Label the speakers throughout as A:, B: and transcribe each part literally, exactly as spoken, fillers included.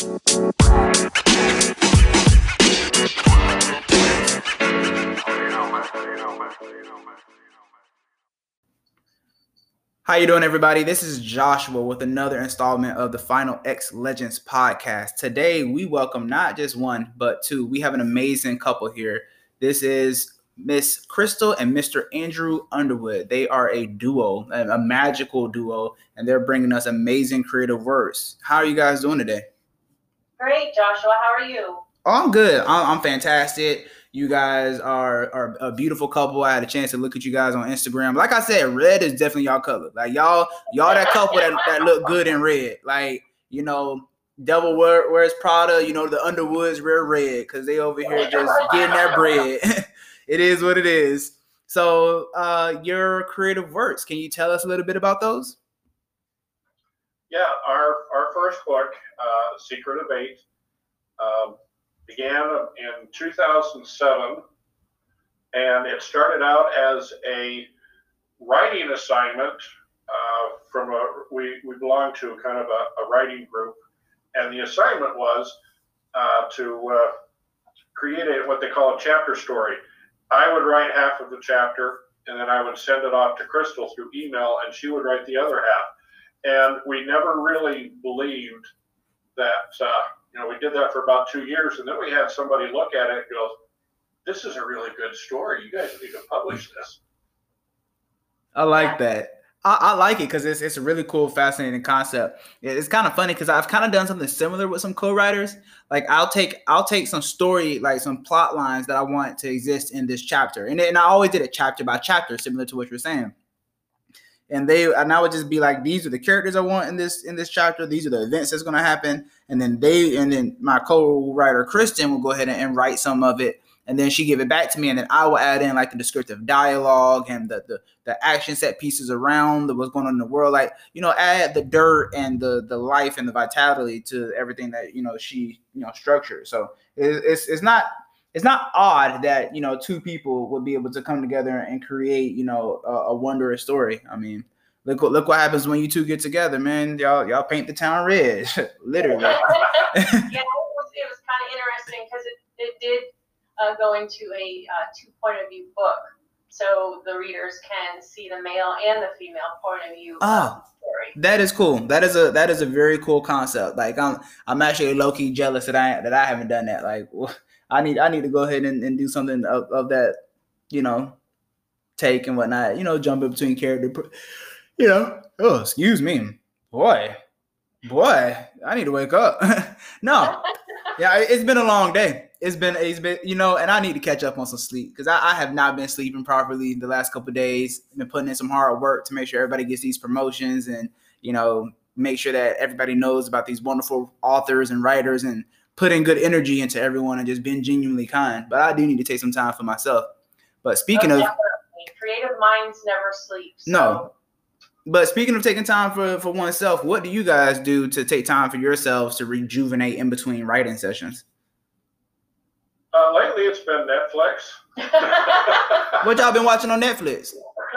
A: How you doing, everybody? This is Joshua with another installment of the Final X Legends podcast. Today, we welcome not just one, but two. We have an amazing couple here. This is Miss Crystal and Mister Andrew Underwood. They are a duo, a magical duo, and they're bringing us amazing creative works. How are you guys doing today?
B: Great, Joshua. How are you?
A: Oh, I'm good. I'm, I'm fantastic. You guys are, are a beautiful couple. I had a chance to look at you guys on Instagram. Like I said, red is definitely y'all color. Like y'all, y'all that couple that, that look good in red. Like, you know, Devil Wears Prada, you know, the Underwoods wear red because they over here just getting that bread. It is what it is. So uh, your creative works, can you tell us a little bit about those?
C: Yeah, our, our first book, uh, Secret of Eight, um, began in two thousand seven, and it started out as a writing assignment uh, from a, we, we belong to kind of a, a writing group, and the assignment was uh, to uh, create a, what they call a chapter story. I would write half of the chapter, and then I would send it off to Crystal through email, and she would write the other half. And we never really believed that, uh, you know, we did that for about two years, and then we had somebody look at it and go, this is a really good story. You guys need to publish this.
A: I like that. I, I like it because it's it's a really cool, fascinating concept. It's kind of funny because I've kind of done something similar with some co-writers. Like I'll take I'll take some story, like some plot lines that I want to exist in this chapter, and and I always did it chapter by chapter, similar to what you're saying. And they and I would just be like, these are the characters I want in this in this chapter. These are the events that's going to happen. And then they and then my co-writer Kristen will go ahead and, and write some of it, and then she give it back to me, and then I will add in like the descriptive dialogue and the the, the action set pieces around the, what's going on in the world. Like, you know, add the dirt and the the life and the vitality to everything that, you know, she, you know, structured. So it, it's it's not. It's not odd that, you know, two people would be able to come together and create, you know, a, a wondrous story. I mean, look what look what happens when you two get together, man. Y'all y'all paint the town red, literally.
B: Yeah, it was, it was kind of interesting because it, it did uh, go into a uh, two point of view book, so the readers can see the male and the female point of view
A: oh,
B: of the story.
A: That is cool. That is a that is a very cool concept. Like I'm I'm actually low key jealous that I that I haven't done that. Like. I need I need to go ahead and, and do something of, of that, you know, take and whatnot, you know, jump in between character, you know. Oh, excuse me. Boy, boy, I need to wake up. No. Yeah, it's been a long day. It's been, it's been, you know, and I need to catch up on some sleep because I, I have not been sleeping properly the last couple of days. I've been putting in some hard work to make sure everybody gets these promotions and, you know, make sure that everybody knows about these wonderful authors and writers and putting good energy into everyone and just being genuinely kind. But I do need to take some time for myself. But speaking
B: oh,
A: of
B: definitely. Creative minds never sleep. So.
A: No. But speaking of taking time for, for oneself, what do you guys do to take time for yourselves to rejuvenate in between writing sessions?
C: Uh, lately, it's been Netflix.
A: What y'all been watching on Netflix?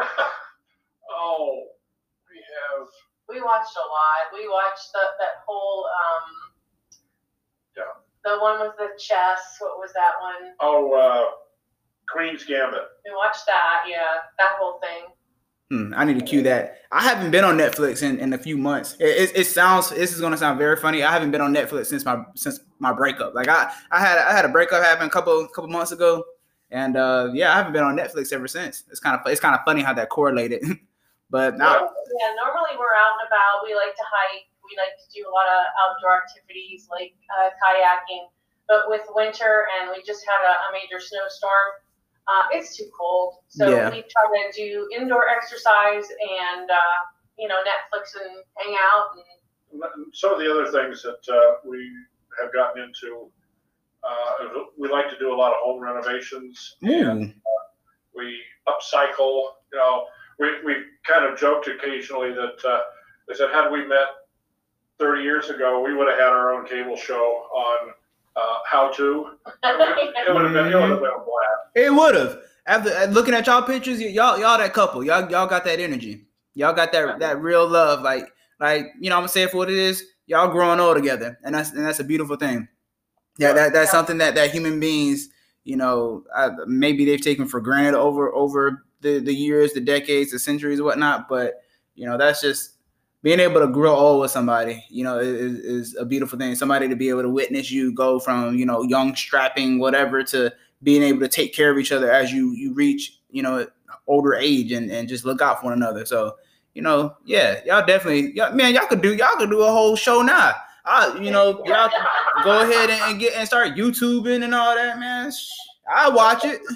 C: Oh, we have.
B: We watched a lot. We watched the, that whole. Um,
C: Yeah.
B: The one with the chess. What was that one?
C: Oh, uh, Queen's Gambit.
B: We watched that. Yeah, that whole thing.
A: Hmm, I need to cue that. I haven't been on Netflix in, in a few months. It, it, it sounds. This is going to sound very funny. I haven't been on Netflix since my since my breakup. Like I, I had I had a breakup happen a couple couple months ago, and uh, yeah, I haven't been on Netflix ever since. It's kind of it's kind of funny how that correlated. But now,
B: yeah, normally we're out and about. We like to hike. We like to do a lot of outdoor activities like uh, kayaking. But with winter and we just had a, a major snowstorm, uh, it's too cold. So
A: yeah.
B: we try to do indoor exercise and, uh, you know, Netflix and hang out. And
C: some of the other things that uh, we have gotten into, uh, we like to do a lot of home renovations.
A: Mm.
C: And uh, we upcycle. You know, we, we kind of joked occasionally that uh, they said, had we met thirty years ago, we would have had our own cable show on uh, how to. It would have been, it would have been a blast.
A: It would have. After looking at y'all pictures, y'all y'all that couple, y'all y'all got that energy. Y'all got that that real love. Like like you know, I'm gonna say it for what it is. y'all growing old together, and that's and that's a beautiful thing. Yeah, that that's something that that human beings, you know, uh, maybe they've taken for granted over over the the years, the decades, the centuries, whatnot. But you know, that's just being able to grow old with somebody, you know, is, is a beautiful thing. Somebody to be able to witness you go from, you know, young, strapping, whatever, to being able to take care of each other as you you reach, you know, older age and, and just look out for one another. So, you know, yeah, y'all definitely, y'all, man, y'all could do y'all could do a whole show now. I, you know, y'all go ahead and, and get and start YouTubing and all that, man. I watch it.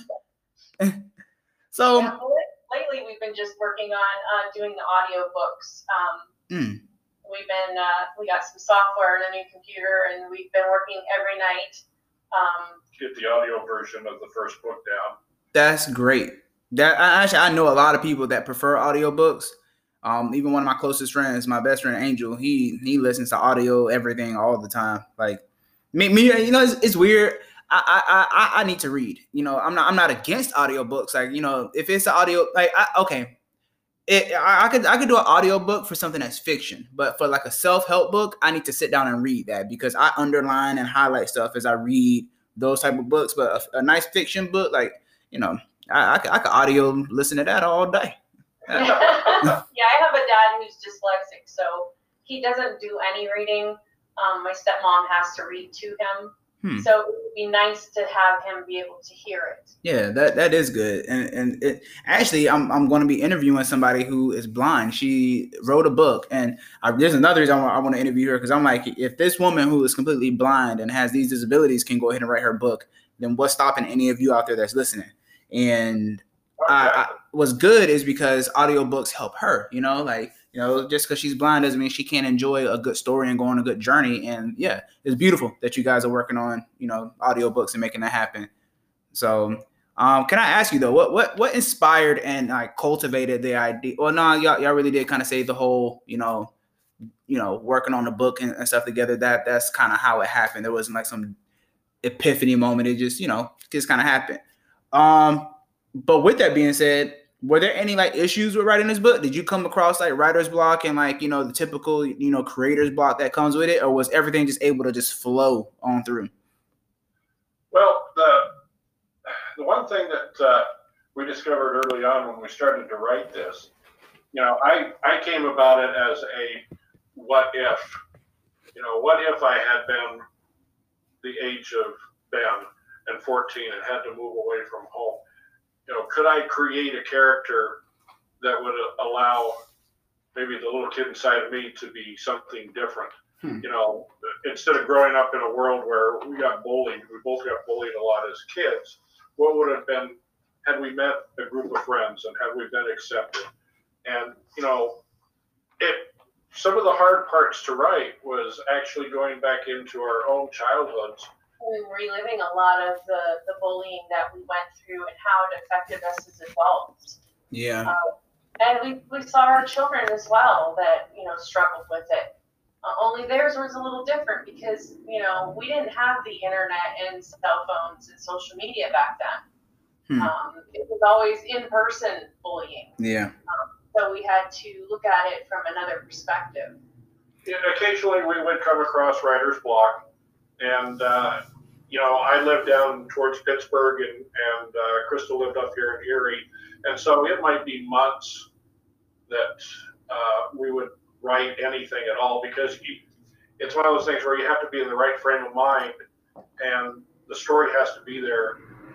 A: So
B: yeah, lately we've been just working on uh, doing the audio books. Um, Mm. We've been, uh, we got some software and a new computer, and we've been working every night. Um,
C: Get the audio version of the first book down.
A: That's great. That I, actually, I know a lot of people that prefer audiobooks. Um, even one of my closest friends, my best friend Angel, he he listens to audio everything all the time. Like me, me you know, it's, it's weird. I, I I I need to read. You know, I'm not I'm not against audiobooks. Like, you know, if it's an audio, like I, okay. It, I, I could I could do an audio book for something that's fiction, but for like a self-help book, I need to sit down and read that because I underline and highlight stuff as I read those type of books. But a, a nice fiction book, like, you know, I, I, could, I could audio listen to that all day.
B: Yeah, I have a dad who's dyslexic, so he doesn't do any reading. Um, my stepmom has to read to him. Hmm. So it would be nice to have him be able to hear it.
A: Yeah, that, that is good. And and it, actually, I'm I'm going to be interviewing somebody who is blind. She wrote a book, and I, there's another reason I want, I want to interview her because I'm like, if this woman who is completely blind and has these disabilities can go ahead and write her book, then what's stopping any of you out there that's listening? And okay. I, I, what's good is because audiobooks help her. You know, like. You know, just because she's blind doesn't mean she can't enjoy a good story and go on a good journey. And yeah, it's beautiful that you guys are working on, you know, audiobooks and making that happen. So um, can I ask you though, what what what inspired and like cultivated the idea? Well, no, y'all, y'all really did kind of say the whole, you know, you know, working on the book and, and stuff together. That that's kind of how it happened. There wasn't like some epiphany moment. It just, you know, just kind of happened. Um, but with that being said, were there any like issues with writing this book? Did you come across like writer's block and like, you know, the typical, you know, creator's block that comes with it? Or was everything just able to just flow on through?
C: Well, the the one thing that uh, we discovered early on when we started to write this, you know, I, I came about it as a what if, you know, what if I had been the age of Ben and fourteen and had to move away from home? You know, could I create a character that would allow maybe the little kid inside of me to be something different? Hmm. You know, instead of growing up in a world where we got bullied, we both got bullied a lot as kids, what would have been had we met a group of friends and had we been accepted? And, you know, it some of the hard parts to write was actually going back into our own childhoods.
B: And reliving a lot of the, the bullying that we went through and how it affected us as adults.
A: Yeah.
B: Uh, and we, we saw our children as well that, you know, struggled with it. Uh, only theirs was a little different because, you know, we didn't have the internet and cell phones and social media back then. Hmm. Um, it was always in-person bullying.
A: Yeah.
B: Um, so we had to look at it from another perspective.
C: Yeah, occasionally we would come across writer's block. And, uh, you know, I lived down towards Pittsburgh and, and uh, Crystal lived up here in Erie. And so it might be months that uh, we would write anything at all because you, it's one of those things where you have to be in the right frame of mind and the story has to be there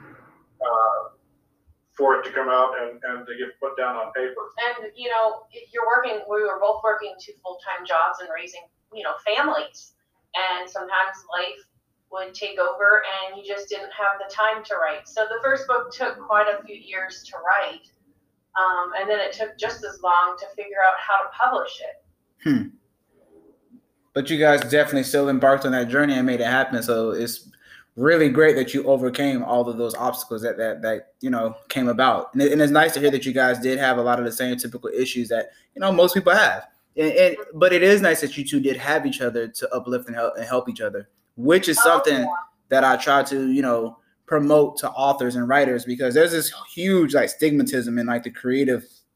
C: uh, for it to come out and, and to get put down on paper.
B: And, you know, you're working, we were both working two full-time jobs and raising, you know, families. And sometimes life would take over and you just didn't have the time to write. So the first book took quite a few years to write. Um, and then it took just as long to figure out how to publish it.
A: Hmm. But you guys definitely still embarked on that journey and made it happen. So it's really great that you overcame all of those obstacles that, that, that you know, came about. And, it, and it's nice to hear that you guys did have a lot of the same typical issues that, you know, most people have. And, and but it is nice that you two did have each other to uplift and help and help each other, which is something oh, yeah. that I try to, you know, promote to authors and writers because there's this huge like stigmatism in like the creative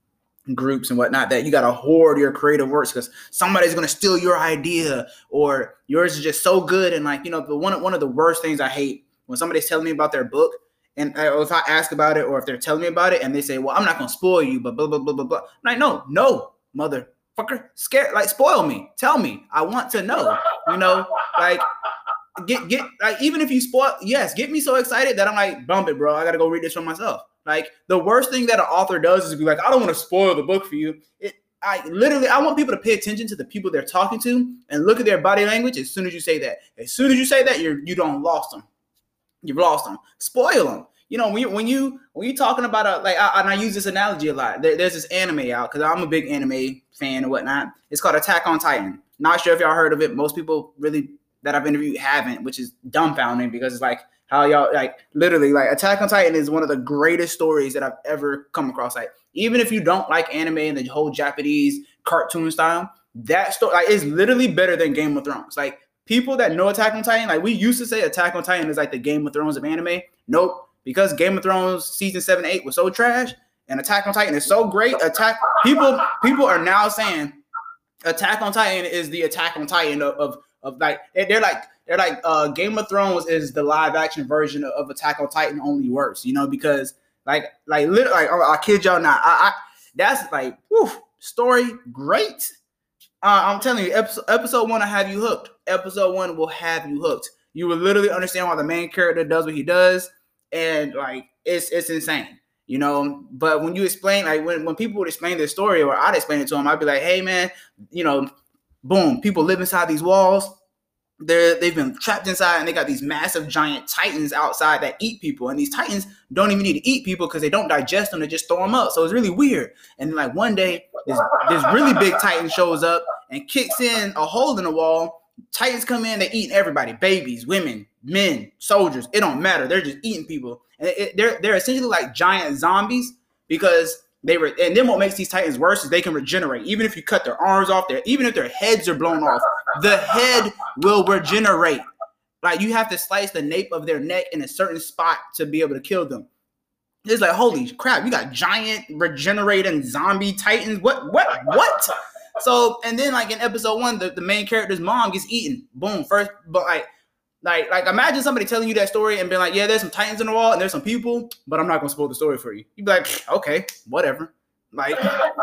A: groups and whatnot that you got to hoard your creative works because somebody's going to steal your idea or yours is just so good. And like, you know, the one, one of the worst things I hate when somebody's telling me about their book and uh, if I ask about it or if they're telling me about it and they say, well, I'm not going to spoil you, but blah, blah, blah, blah, blah. I'm like, no, no, motherfucker, scared, like spoil me. Tell me. I want to know, you know, like get, get like, even if you spoil, yes, get me so excited that I'm like, bump it, bro. I got to go read this for myself. Like the worst thing that an author does is be like, I don't want to spoil the book for you. It, I literally, I want people to pay attention to the people they're talking to and look at their body language as soon as you say that. As soon as you say that, you're, you don't lost them. You've lost them. Spoil them. You know, when you, when you, when you're talking about a, like, I, and I use this analogy a lot. There, there's this anime out because I'm a big anime fan and whatnot. It's called Attack on Titan. Not sure if y'all heard of it. Most people really that I've interviewed haven't, which is dumbfounding because it's like, how y'all like literally like Attack on Titan is one of the greatest stories that I've ever come across. Like even if you don't like anime and the whole Japanese cartoon style, that story like is literally better than Game of Thrones. Like people that know Attack on Titan, like we used to say Attack on Titan is like the Game of Thrones of anime. Nope, because Game of Thrones season seven, eight was so trash, and Attack on Titan is so great. Attack people people are now saying Attack on Titan is the Attack on Titan of of, of like they're like. They're like uh, Game of Thrones is the live action version of, of Attack on Titan, only worse, you know, because like like literally, like, I, I kid y'all not, I, I that's like whew, story great. Uh, I'm telling you, episode episode one will have you hooked. Episode one will have you hooked. You will literally understand why the main character does what he does, and like it's it's insane, you know. But when you explain, like when when people would explain their story, or I'd explain it to them, I'd be like, hey man, you know, boom, people live inside these walls. They're, they've been trapped inside and they got these massive giant titans outside that eat people. And these titans don't even need to eat people because they don't digest them. They just throw them up. So it's really weird. And like one day, this, this really big titan shows up and kicks in a hole in the wall. Titans come in, they eat everybody, babies, women, men, soldiers. It don't matter. They're just eating people. And it, they're, they're essentially like giant zombies because they were, and then what makes these titans worse is they can regenerate. Even if you cut their arms off there, even if their heads are blown off, the head will regenerate. Like you have to slice the nape of their neck in a certain spot to be able to kill them. It's like, holy crap, you got giant regenerating zombie titans. What, what, what? So, and then like in episode one, the, the main character's mom gets eaten. Boom. First, but like, like, like imagine somebody telling you that story and being like, yeah, there's some titans in the wall and there's some people, but I'm not going to spoil the story for you. You'd be like, okay, whatever. Like,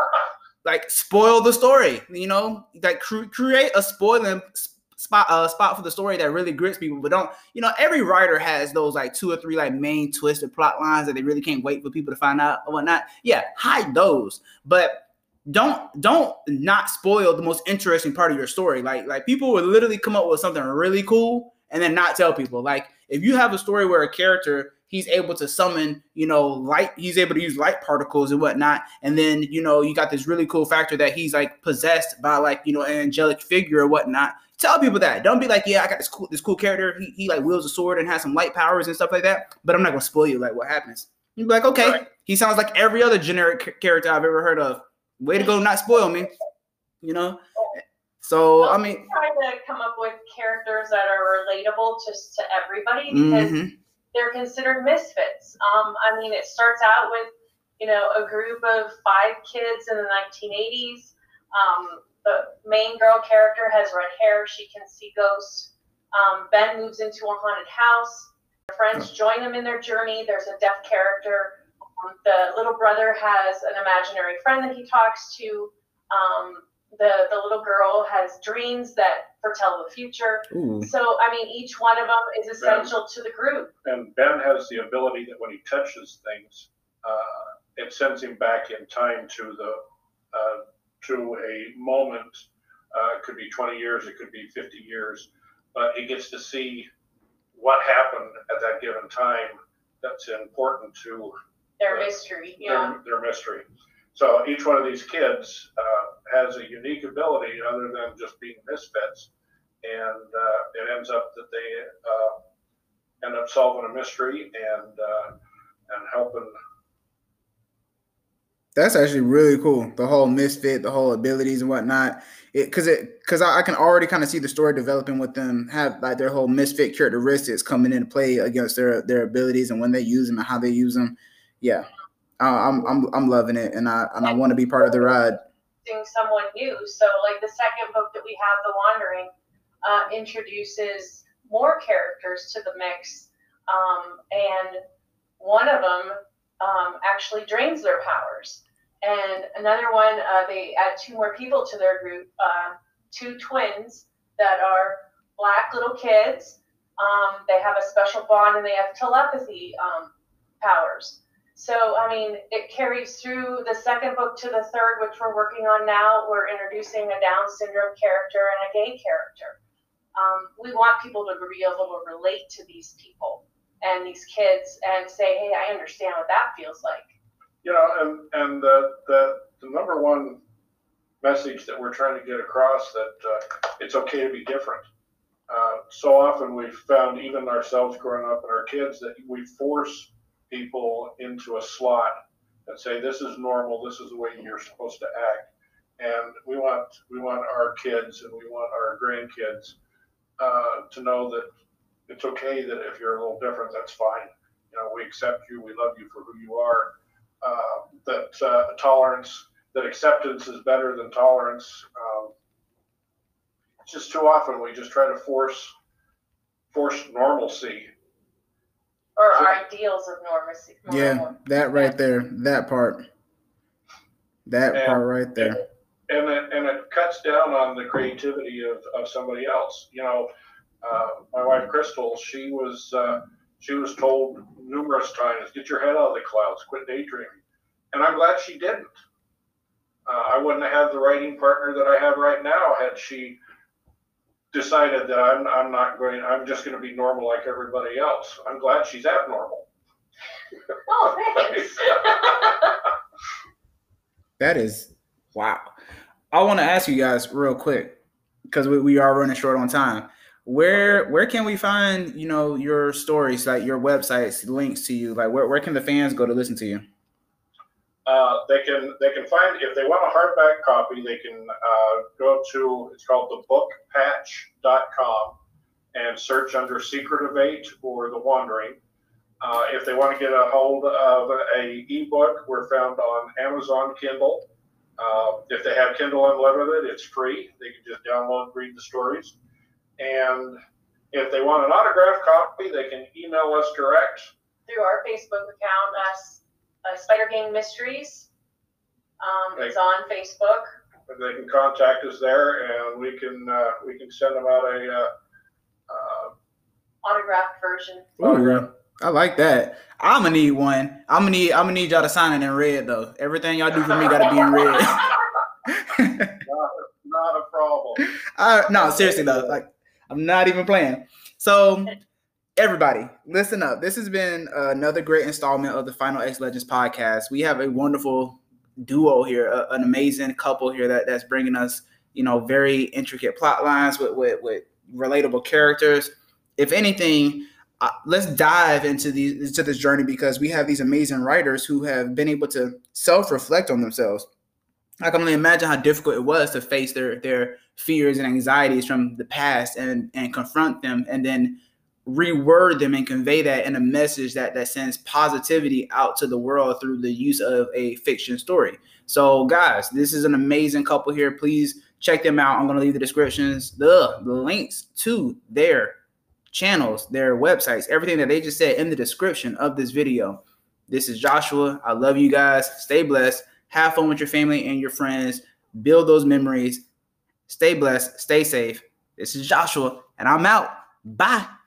A: like spoil the story, you know, like cre- create a spoiling spot, uh, spot for the story that really grits people, but don't, you know, every writer has those like two or three like main twisted plot lines that they really can't wait for people to find out or whatnot. Yeah, hide those, but don't don't not spoil the most interesting part of your story. Like like people would literally come up with something really cool and then not tell people. Like if you have a story where a character, he's able to summon, you know, light, he's able to use light particles and whatnot. And then, you know, you got this really cool factor that he's like possessed by like, you know, an angelic figure or whatnot. Tell people that. Don't be like, yeah, I got this cool, this cool character. He, he like wields a sword and has some light powers and stuff like that. But I'm not going to spoil you like what happens. You'd be like, okay, right. He sounds like every other generic character I've ever heard of. Way to go, not spoil me, you know? So, well, I mean,
B: trying to come up with characters that are relatable just to everybody because mm-hmm. they're considered misfits. Um, I mean, it starts out with, you know, a group of five kids in the nineteen eighties. Um, the main girl character has red hair. She can see ghosts. Um, Ben moves into a haunted house. Their friends join them in their journey. There's a deaf character. Um, the little brother has an imaginary friend that he talks to. Um, The the little girl has dreams that foretell the future. Ooh. So, I mean, each one of them is essential ben, to the group.
C: And Ben has the ability that when he touches things, uh, it sends him back in time to the uh, to a moment. Uh, it could be twenty years, it could be fifty years, but he gets to see what happened at that given time. That's important to
B: their uh, mystery. Yeah,
C: their, their mystery. So each one of these kids uh, has a unique ability other than just being misfits. And uh, it ends up that they uh, end up solving a mystery and uh, and helping.
A: That's actually really cool. The whole misfit, the whole abilities and whatnot. It because it because I, I can already kind of see the story developing with them, have like their whole misfit characteristics coming into play against their their abilities and when they use them and how they use them. Yeah. I'm I'm I'm loving it, and I and I want to be part of the ride.
B: Someone new. So like the second book that we have, The Wandering, uh, introduces more characters to the mix, um, and one of them um, actually drains their powers, and another one uh, they add two more people to their group, uh, two twins that are black little kids. Um, they have a special bond and they have telepathy um, powers. So, I mean, it carries through the second book to the third, which we're working on now. We're introducing a Down syndrome character and a gay character. Um, we want people to be able to relate to these people and these kids and say, hey, I understand what that feels like.
C: You know, and, and the, the, the number one message that we're trying to get across, that uh, it's okay to be different. Uh, so often we've found, even ourselves growing up and our kids, that we force people into a slot and say, this is normal, this is the way you're supposed to act. And we want we want our kids and we want our grandkids uh, to know that it's okay that if you're a little different, that's fine. You know, we accept you, we love you for who you are. Uh, that uh, tolerance, that acceptance is better than tolerance. Um, it's just too often we just try to force force normalcy.
B: Or our ideals of normalcy.
A: Yeah, that right there, that part, that
C: and,
A: part right there.
C: And it, and it cuts down on the creativity of, of somebody else. You know, uh, my wife Crystal, she was uh, she was told numerous times, get your head out of the clouds, quit daydreaming. And I'm glad she didn't. Uh, I wouldn't have had the writing partner that I have right now had she decided that I'm I'm not going, I'm just going to be normal like everybody else. I'm glad she's abnormal.
B: Oh, thanks.
A: That is, wow. I want to ask you guys real quick, because we, we are running short on time. Where where can we find, you know, your stories, like your websites, links to you? Like where, where can the fans go to listen to you?
C: Uh, they can they can find, if they want a hardback copy, they can uh, go to, it's called the book patch dot com and search under Secret of Eight or The Wandering. Uh, if they want to get a hold of a ebook, we're found on Amazon Kindle. Uh, if they have Kindle Unlimited, it's free. They can just download and read the stories. And if they want an autographed copy, they can email us direct.
B: Through our Facebook account, us. Uh, Spider Gang Mysteries. Um, it's on Facebook.
C: They can contact us there, and we can uh, we can send them out a uh, uh,
B: autographed version.
A: Ooh, I like that. I'm gonna need one. I'm gonna need I'm gonna need y'all to sign it in red though. Everything y'all do for me gotta be in red.
C: not, not a problem.
A: Uh, no, seriously though, like I'm not even playing. So. Everybody, listen up. This has been another great installment of the Final X Legends podcast. We have a wonderful duo here, a, an amazing couple here that, that's bringing us, you know, very intricate plot lines with, with, with relatable characters. If anything, uh, let's dive into these into this journey, because we have these amazing writers who have been able to self-reflect on themselves. I can only imagine how difficult it was to face their their fears and anxieties from the past and and confront them, and then reword them and convey that in a message that that sends positivity out to the world through the use of a fiction story. So guys, this is an amazing couple here. Please check them out. I'm going to leave the descriptions, the, the links to their channels, their websites, everything that they just said in the description of this video. This is Joshua. I love you guys. Stay blessed. Have fun with your family and your friends. Build those memories. Stay blessed. Stay safe. This is Joshua, and I'm out. Bye.